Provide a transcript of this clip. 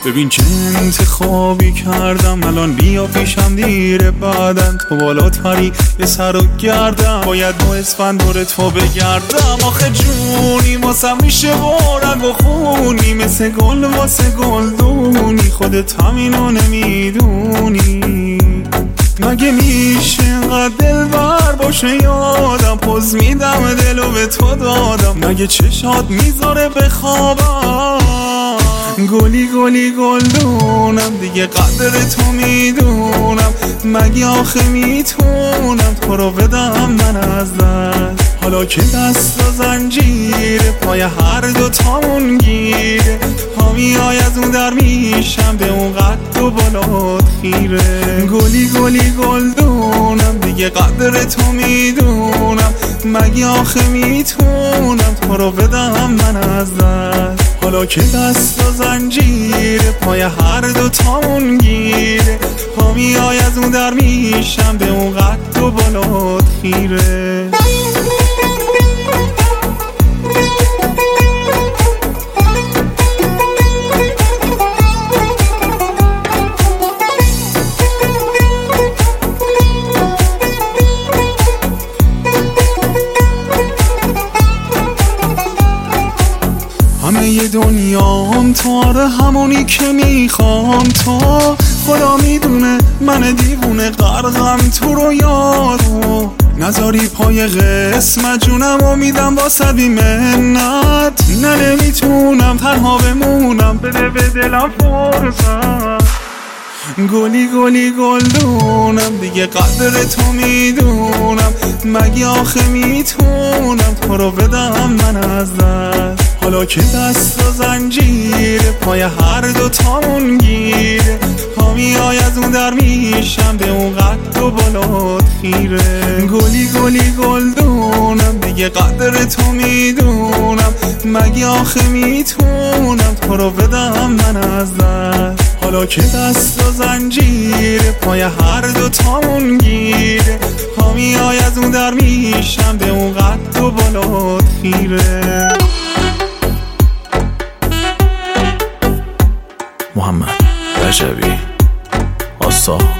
ببین چه انتخابی کردم، الان بیا پیشم دیره بعدن تو بالاتری یه سر و گردم، باید با اسفند دور تو بگردم. آخه جونی واسم میشه بارگ و خونی، مثل گل واسه گلدونی، خودت همینو نمیدونی. مگه میشه اینقدر دلبر باشه یادم، پوز میدم دلو به تو دادم، مگه چشات میذاره بخوابم. گلی گلی گلدونم دیگه قدر تو میدونم، مگه آخه میتونم تو رو بدم من از دست. حالا که دست و زنجیره پای هر دو تامون گیره، پا میای از اون در میشم به اون قد و بالات خیره. گلی گلی گلدونم دیگه قدر تو میدونم، مگه آخه میتونم تو رو بدم من از دست. حالا که دست و زنجیره پای هر دو تامون گیره، پا میای از اون در میشم به اون قد و بالات خیره. همه ی دنیام تو، آره همونی که میخوام تو، خدا میدونه من دیوونه غرقم تو رو یارو، نذاری پای قسمت جونم و میدم با بی منت. نه نمیتونم تنها بمونم، بده به دلم فرصت. گلی گلی گلدونم دیگه قدر تو میدونم، مگه آخه میتونم تو رو بدم من از دست. حالا که دست و زنجیره پای هر دو تامون گیره، پا میای از اون در میشم به اون قد و بالات خیره. گلی گلی گلدونم دیگه قدر تو میدونم، مگه آخه میتونم تو رو بدم من از دست. حالا که دست و زنجیره پای هر دو تامون گیره، پا میای از اون در میشم به اون قد و بالات خیره. محمد رجبی آسا